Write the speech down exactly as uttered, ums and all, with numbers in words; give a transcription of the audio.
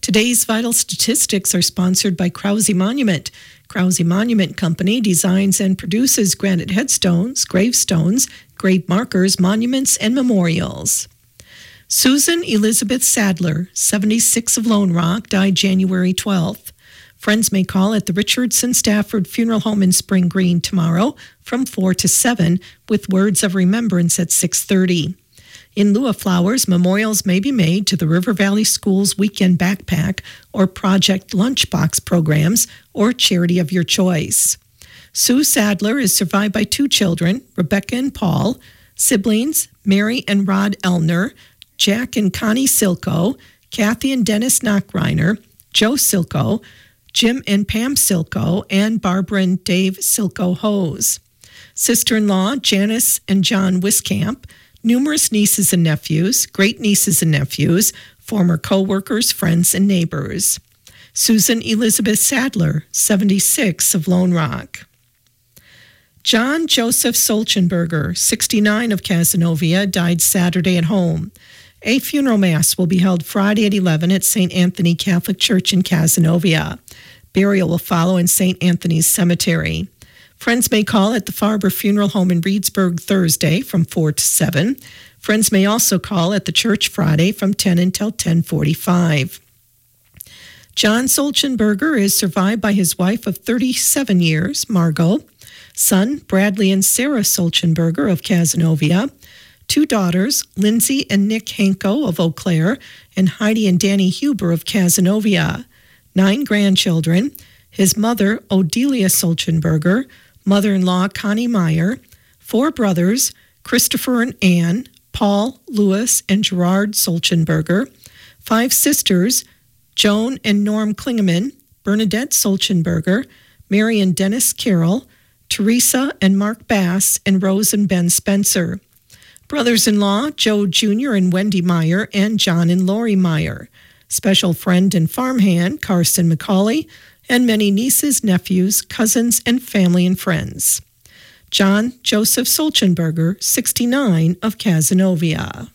Today's vital statistics are sponsored by Krause Monument. Krause Monument Company designs and produces granite headstones, gravestones, grave markers, monuments, and memorials. Susan Elizabeth Sadler, seventy-six, of Lone Rock, died January twelfth. Friends may call at the Richardson Stafford Funeral Home in Spring Green tomorrow from four to seven with words of remembrance at six thirty. In lieu of flowers, memorials may be made to the River Valley Schools Weekend Backpack or Project Lunchbox programs or charity of your choice. Sue Sadler is survived by two children, Rebecca and Paul, siblings Mary and Rod Elner, Jack and Connie Silko, Kathy and Dennis Knockreiner, Joe Silko, Jim and Pam Silko, and Barbara and Dave Silko Hose. Sister-in-law Janice and John Wiskamp, numerous nieces and nephews, great-nieces and nephews, former co-workers, friends, and neighbors. Susan Elizabeth Sadler, seventy-six, of Lone Rock. John Joseph Solchenberger, sixty-nine, of Cazenovia, died Saturday at home. A funeral mass will be held Friday at eleven at Saint Anthony Catholic Church in Cazenovia. Burial will follow in Saint Anthony's Cemetery. Friends may call at the Farber Funeral Home in Reedsburg Thursday from four to seven. Friends may also call at the church Friday from ten until ten forty-five. John Solchenberger is survived by his wife of thirty-seven years, Margot, son Bradley and Sarah Solchenberger of Cazenovia, two daughters, Lindsay and Nick Hanko of Eau Claire, and Heidi and Danny Huber of Cazenovia, nine grandchildren, his mother, Odelia Solchenberger, mother-in-law Connie Meyer, four brothers, Christopher and Ann, Paul, Louis, and Gerard Solchenberger, five sisters, Joan and Norm Klingeman, Bernadette Solchenberger, Mary and Dennis Carroll, Teresa and Mark Bass, and Rose and Ben Spencer. Brothers-in-law, Joe Junior and Wendy Meyer, and John and Lori Meyer. Special friend and farmhand, Carson McCauley, and many nieces, nephews, cousins, and family and friends. John Joseph Solchenberger, sixty-nine, of Cazenovia.